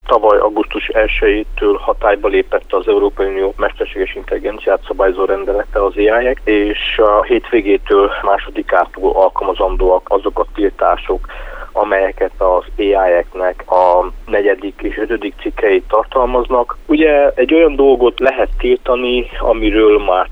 tavaly augusztus 1-től hatályba lépett az Európai Unió mesterséges intelligenciát szabályozó rendelete, az AI, és a hétvégétől 2-ától alkalmazandóak azok a tiltások, amelyeket az AI-eknek a 4. és 5. cikkeit tartalmaznak. Ugye egy olyan dolgot lehet tiltani, amiről már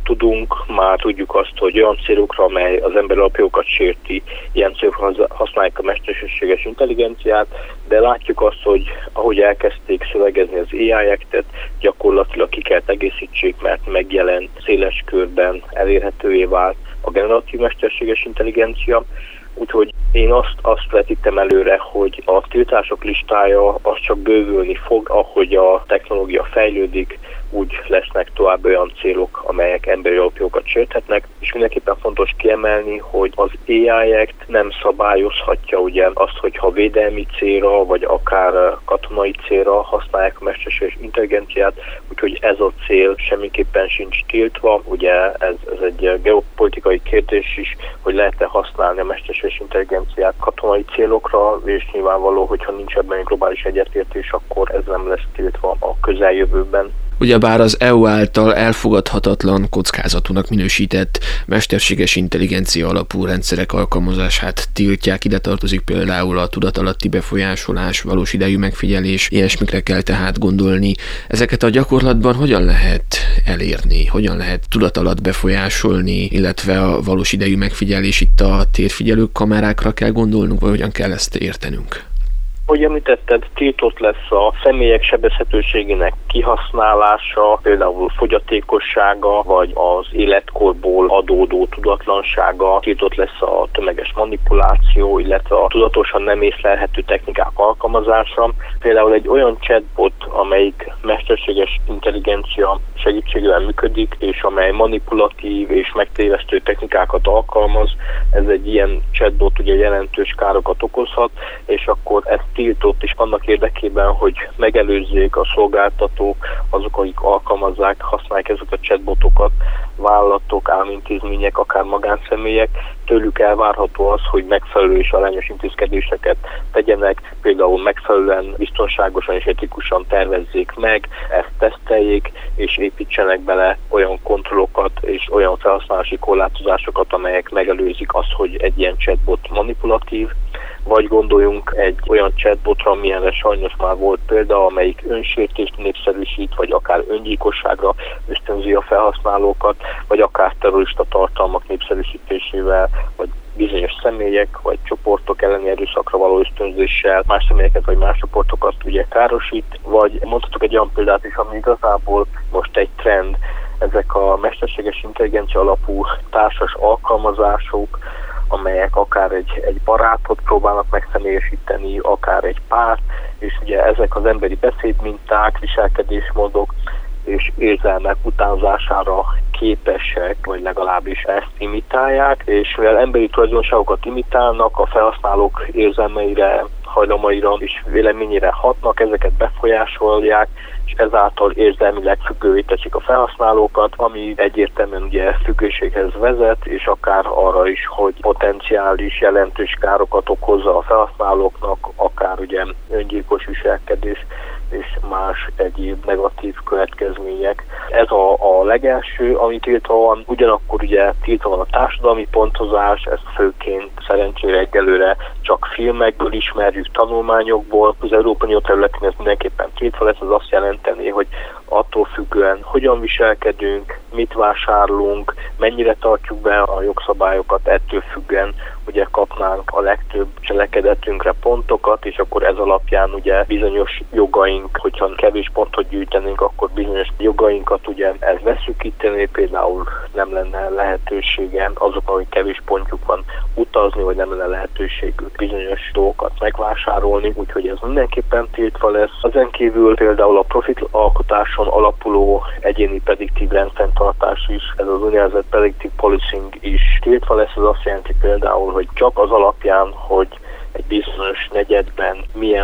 tudjuk azt, hogy olyan célokra, amely az emberi alapjogokat sérti, ilyen célokra használják a mesterséges intelligenciát, de látjuk azt, hogy ahogy elkezdték szövegezni az AI Act-et, gyakorlatilag ki kell egészítsék, mert megjelent széles körben elérhetővé vált a generatív mesterséges intelligencia. Úgyhogy én azt vetítem előre, hogy a tiltások listája az csak bővülni fog, ahogy a technológia fejlődik, úgy lesznek tovább olyan célok, amelyek emberi alapjogokat sérthetnek, és mindenképpen fontos kiemelni, hogy az AI Act nem szabályozhatja ugye azt, hogyha védelmi célra, vagy akár katonai célra használják a mesterséges intelligenciát, úgyhogy ez a cél semmiképpen sincs tiltva. Ugye ez egy geopolitikai kérdés is, hogy lehet-e használni a mesterséges intelligenciát katonai célokra, és nyilvánvaló, hogyha nincs ebben egy globális egyetértés, akkor ez nem lesz tiltva a közeljövőben. Ugyebár az EU által elfogadhatatlan kockázatúnak minősített mesterséges intelligencia alapú rendszerek alkalmazását tiltják, ide tartozik például a tudatalatti befolyásolás, valós idejű megfigyelés, ilyesmikre kell tehát gondolni. Ezeket a gyakorlatban hogyan lehet elérni, hogyan lehet tudatalatt befolyásolni, illetve a valós idejű megfigyelés, itt a térfigyelő kamerákra kell gondolnunk, vagy hogyan kell ezt értenünk? Ahogy említetted, tiltott lesz a személyek sebezhetőségének kihasználása, például fogyatékossága, vagy az életkorból adódó tudatlansága, tiltott lesz a tömeges manipuláció, illetve a tudatosan nem észlelhető technikák alkalmazása. Például egy olyan chatbot, amelyik mesterséges intelligencia segítségével működik, és amely manipulatív és megtévesztő technikákat alkalmaz, ez egy ilyen chatbot ugye jelentős károkat okozhat, és akkor ezt tiltott is annak érdekében, hogy megelőzzék a szolgáltatók, azok, akik alkalmazzák, használják ezeket a chatbotokat, vállalatok, államintézmények, akár magánszemélyek, tőlük elvárható az, hogy megfelelő és arányos intézkedéseket tegyenek, például megfelelően, biztonságosan és etikusan tervezzék meg, ezt teszteljék, és építsenek bele olyan kontrollokat és olyan felhasználási korlátozásokat, amelyek megelőzik azt, hogy egy ilyen chatbot manipulatív, vagy gondoljunk egy olyan chatbotra, amilyenre sajnos már volt példa, amelyik önsértést népszerűsít, vagy akár öngyilkosságra ösztönzi a felhasználókat, vagy akár terrorista tartalmak népszerűsítésével, vagy bizonyos személyek vagy csoportok elleni erőszakra való ösztönzéssel más személyeket vagy más csoportokat ugye károsít, vagy mondhatok egy olyan példát is, ami igazából most egy trend, ezek a mesterséges intelligencia alapú társas alkalmazások, amelyek akár egy barátot próbálnak megszemélyesíteni, akár egy párt, és ugye ezek az emberi beszédminták, viselkedésmódok és érzelmek utánzására képesek, vagy legalábbis ezt imitálják, és mivel emberi tulajdonságokat imitálnak, a felhasználók érzelmeire, hajlamaira és véleményére hatnak, ezeket befolyásolják, és ezáltal érzelmileg függővé teszik a felhasználókat, ami egyértelműen ugye függőséghez vezet, és akár arra is, hogy potenciális jelentős károkat okozza a felhasználóknak, akár ugye öngyilkos viselkedés és más egyéb negatív következmények. Ez a legelső, ami tiltva van, ugyanakkor ugye tiltva van a társadalmi pontozás, ezt főként szerencsére egyelőre csak filmekből ismerjük, tanulmányokból. Az Európai Unió területén ez mindenképpen tiltva lesz, az azt jelenteni, hogy attól függően hogyan viselkedünk, mit vásárlunk, mennyire tartjuk be a jogszabályokat, ettől függően ugye kapnánk a legtöbb cselekedetünkre pontokat, és akkor ez alapján ugye bizonyos jogaink, hogyha kevés pontot gyűjtenénk, akkor bizonyos jogainkat ugye ez leszűkíteni, például nem lenne lehetősége azoknak, hogy kevés pontjuk van utazni, vagy nem lenne lehetőségük bizonyos dolgokat megvásárolni, úgyhogy ez mindenképpen tiltva lesz. Ezen kívül például a profitalkotáson alapuló egyéni prediktív rendfenntartás is, ez az úgynevezett predictive policing is tiltva lesz, ez azt jelenti például, hogy csak az alapján, hogy egy bizonyos negyedben milyen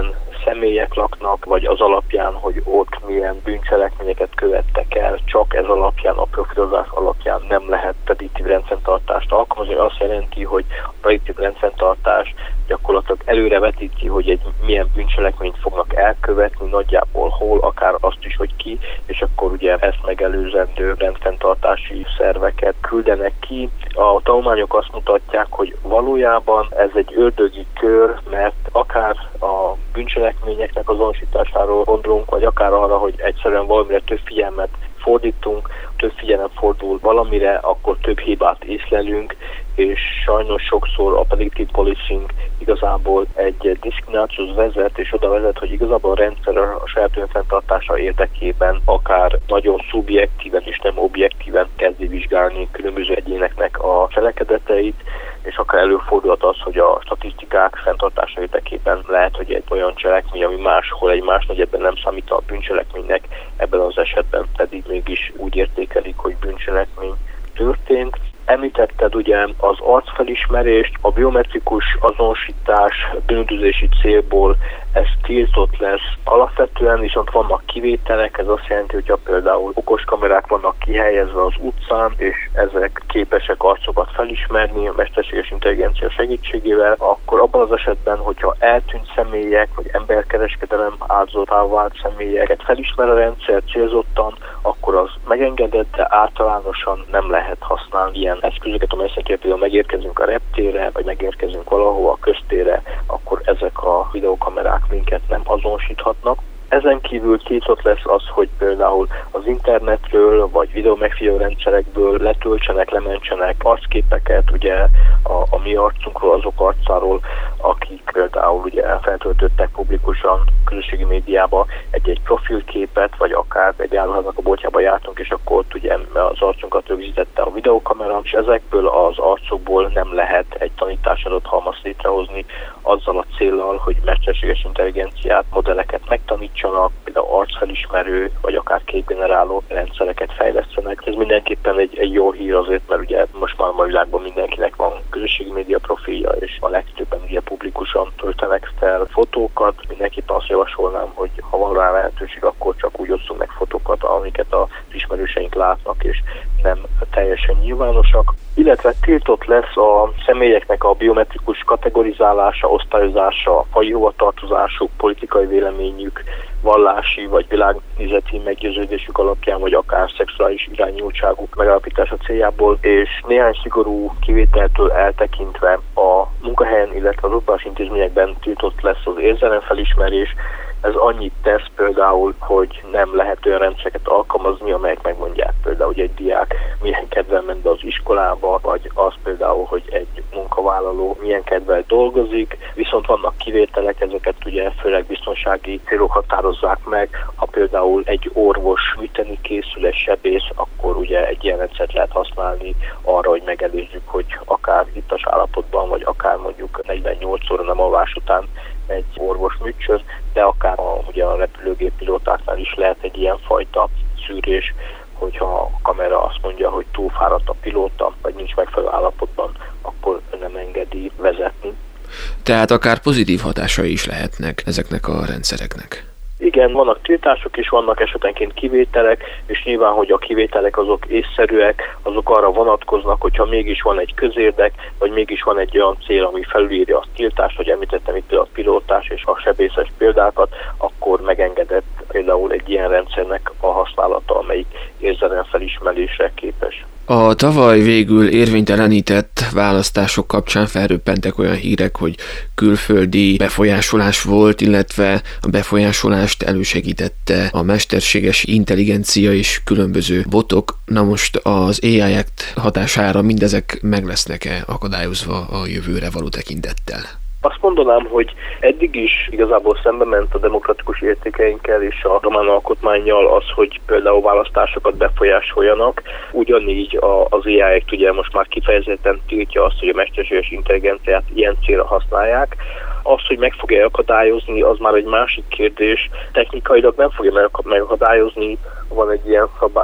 személyek laknak, vagy az alapján, hogy ott milyen bűncselekményeket követtek el, csak ez alapján, a profilozás alapján nem lehet prediktív rendfenntartást alkalmazni. Azt jelenti, hogy a prediktív rendfenntartás gyakorlatilag előrevetíti, hogy milyen bűncselekményt fognak elkövetni, nagyjából hol, akár azt is, hogy ki, és akkor ugye ezt megelőzendő rendfenntartási szerveket küldenek ki. A tanulmányok azt mutatják, hogy valójában ez egy ördögi kör, mert akár a bűncselekményeknek azonosításáról gondolunk, vagy akár arra, hogy egyszerűen valamire több figyelmet fordítunk, több figyelem fordul valamire, akkor több hibát észlelünk, és sajnos sokszor a predictive policing igazából egy diszkriminációhoz vezet, és oda vezet, hogy igazából a rendszer a saját önfenntartása érdekében akár nagyon szubjektíven és nem objektíven kezdi vizsgálni különböző egyéneknek a cselekedeteit, és akár előfordulhat az, hogy a statisztikák fenntartása érdekében lehet, hogy egy olyan cselekmény, ami máshol egy más negyedben nem számít a bűncselekménynek, ebben az esetben pedig mégis úgy értékelik, hogy bűncselekmény történt. Említetted ugye az arcfelismerést, a biometrikus azonosítás bűnüldözési célból ez tiltott lesz. Alapvetően viszont vannak kivételek, ez azt jelenti, hogyha például okoskamerák vannak kihelyezve az utcán, és ezek képesek arcokat felismerni a mesterséges intelligencia segítségével, akkor abban az esetben, hogyha eltűnt személyek, vagy emberkereskedelem áldozatává vált személyeket felismer a rendszer célzottan, akkor az megengedett, de általánosan nem lehet használni ilyen eszközöket, amely szerint például megérkezünk a reptérre, vagy megérkezünk valahova a köztérre, akkor ezek a videókamerák minket nem azonosíthatnak. Ezen kívül tiltott lesz az, hogy például az internetről vagy videómegfigyelő rendszerekből letöltsenek, lementsenek arcképeket, ugye a mi arcunkról, azok arcáról, akik például ugye feltöltöttek publikusan közösségi médiába egy profilképet, vagy akár egy áruháznak a boltjába jártunk, és akkor ott ugye az arcunkat rögzítette a videókamera, és ezekből az arcokból nem lehet egy tanítási adathalmazt létrehozni azzal a céllal, hogy mesterséges intelligenciát, modelleket megtanítsanak, például arcfelismerő, vagy akár képgeneráló rendszereket fejlesztenek. Ez mindenképpen egy jó hír azért, mert ugye most már a világban mindenkinek van közösségi média profilja, és a legtöbben ugye publikusan töltenek fel fotókat. Mindenképpen azt javasolnám, hogy ha van rá lehetőség, akkor csak úgy osszunk meg fotókat, amiket az ismerőseink látnak, és nem teljesen nyilvánosak. Illetve tiltott lesz a személyeknek a biometrikus kategorizálása, osztályozása, faji hovatartozásuk, politikai véleményük, vallási vagy világnézeti meggyőződésük alapján, vagy akár szexuális irányultságuk megállapítása céljából, és néhány szigorú kivételtől eltekintve a munkahelyen, illetve az oktatási intézményekben tiltott lesz az érzelemfelismerés. Ez annyit tesz például, hogy nem lehet olyan rendszereket alkalmazni, amelyek megmondják például, hogy egy diák milyen kedvel ment be az iskolába, vagy az például, hogy egy munkavállaló milyen kedvel dolgozik, viszont vannak kivételek, ezeket ugye főleg biztonsági célok határozzák meg. Ha például egy orvos műteni készül, egy sebész, akkor ugye egy ilyen rendszert lehet használni arra, hogy megelőzzük, hogy akár ittas állapotban, vagy akár mondjuk 48 óra nem alvás után egy orvos műtsön, de akár ugye a repülőgép pilótáknál is lehet egy ilyen fajta szűrés, hogyha a kamera azt mondja, hogy túlfáradt a pilóta, vagy nincs megfelelő állapotban, akkor nem engedi vezetni. Tehát akár pozitív hatásai is lehetnek ezeknek a rendszereknek. Igen, vannak tiltások is, vannak esetenként kivételek, és nyilván, hogy a kivételek azok észszerűek, azok arra vonatkoznak, hogyha mégis van egy közérdek, vagy mégis van egy olyan cél, ami felülírja a tiltást, hogy említettem itt a pilótás és a sebészes példákat, akkor megengedett például egy ilyen rendszernek a használata, amelyik érzelemfelismerésre képes. A tavaly végül érvénytelenített választások kapcsán felröppentek olyan hírek, hogy külföldi befolyásolás volt, illetve a befolyásolást elősegítette a mesterséges intelligencia és különböző botok. Na most az AI Act hatására mindezek meg lesznek-e akadályozva a jövőre való tekintettel? Azt mondanám, hogy eddig is igazából szembe ment a demokratikus értékeinkkel és a román alkotmánnyal az, hogy például választásokat befolyásoljanak. Ugyanígy az AI Act ugye most már kifejezetten tiltja azt, hogy a mesterséges intelligenciát ilyen célra használják. Az, hogy meg fogja akadályozni, az már egy másik kérdés. Technikailag nem fogja megakadályozni. Van egy ilyen szabály, hogy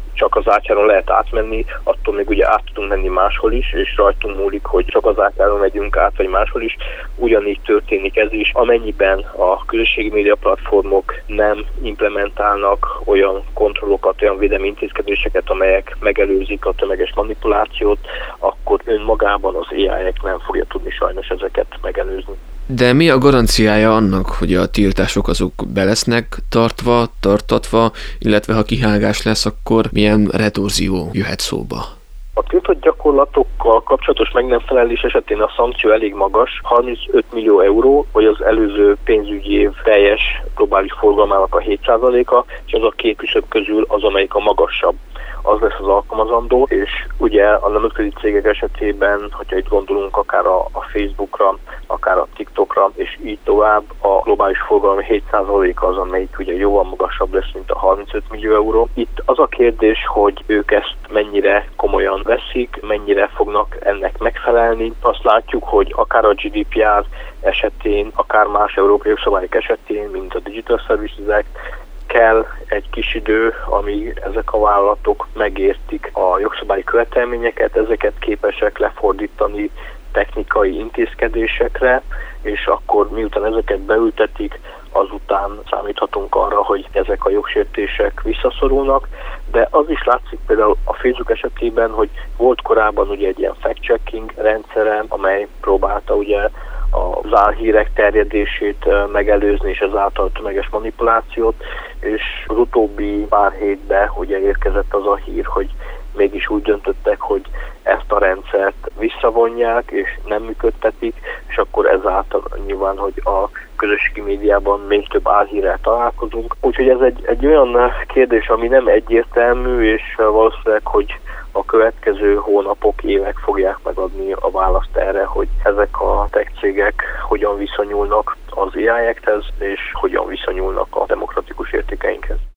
csak az átjáron lehet átmenni, attól még ugye át tudunk menni máshol is, és rajtunk múlik, hogy csak az átjáron megyünk át, vagy máshol is. Ugyanígy történik ez is, amennyiben a közösségi média platformok nem implementálnak olyan kontrollokat, olyan védelmi intézkedéseket, amelyek megelőzik a tömeges manipulációt, akkor önmagában az AI nem fogja tudni sajnos ezeket megelőzni. De mi a garanciája annak, hogy a tiltások azok be lesznek tartatva, illetve ha kihágás lesz, akkor milyen retorzió jöhet szóba? A tiltott gyakorlatokkal kapcsolatos meg nem felelés esetén a szankció elég magas, 35 millió euró, vagy az előző pénzügyi év teljes globális forgalmának a 7%-a, és az a két küszöb közül az, amelyik a magasabb. Az lesz az alkalmazandó, és ugye a nemzetközi cégek esetében, hogyha itt gondolunk akár a Facebookra, akár a TikTokra, és így tovább, a globális forgalom 7%-a az, amelyik ugye jóval magasabb lesz, mint a 35 millió euró. Itt az a kérdés, hogy ők ezt mennyire komolyan veszik, mennyire fognak ennek megfelelni. Azt látjuk, hogy akár a GDPR esetén, akár más európai jogszabályok esetén, mint a Digital Services Act, kell egy kis idő, amíg ezek a vállalatok megértik a jogszabályi követelményeket, ezeket képesek lefordítani technikai intézkedésekre, és akkor miután ezeket beültetik, azután számíthatunk arra, hogy ezek a jogsértések visszaszorulnak, de az is látszik például a Facebook esetében, hogy volt korábban ugye egy ilyen fact-checking rendszere, amely próbálta ugye az álhírek terjedését megelőzni, és ezáltal tömeges manipulációt, és az utóbbi pár hétben ugye érkezett az a hír, hogy mégis úgy döntöttek, hogy ezt a rendszert visszavonják, és nem működtetik, és akkor ezáltal nyilván, hogy a közösségi médiában még több álhírrel találkozunk. Úgyhogy ez egy olyan kérdés, ami nem egyértelmű, és valószínűleg, hogy a következő hónapok, évek fogják megadni a választ erre, hogy ezek a tech cégek hogyan viszonyulnak az AI-ekhez, és hogyan viszonyulnak a demokratikus értékeinkhez.